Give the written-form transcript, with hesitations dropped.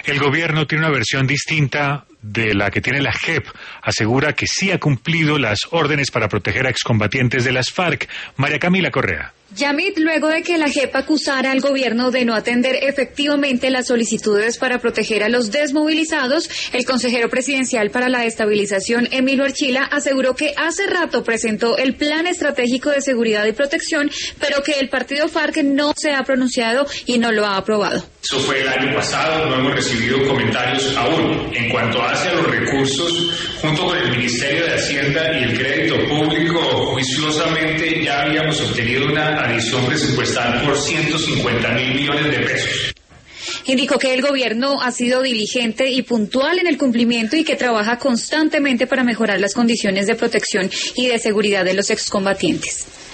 El gobierno tiene una versión distinta de la que tiene la JEP. Asegura que sí ha cumplido las órdenes para proteger a excombatientes de las FARC. María Camila Correa. Yamit, luego de que la JEP acusara al gobierno de no atender efectivamente las solicitudes para proteger a los desmovilizados, el consejero presidencial para la estabilización, Emilio Archila, aseguró que hace rato presentó el Plan Estratégico de Seguridad y Protección, pero que el partido FARC no se ha pronunciado y no lo ha aprobado. Eso fue el año pasado, no hemos recibido comentarios aún. En cuanto hacia los recursos, junto con el Ministerio de Hacienda y el Crédito Público, juiciosamente ya habíamos obtenido una adición presupuestal por 150.000 millones de pesos. Indicó que el gobierno ha sido diligente y puntual en el cumplimiento y que trabaja constantemente para mejorar las condiciones de protección y de seguridad de los excombatientes.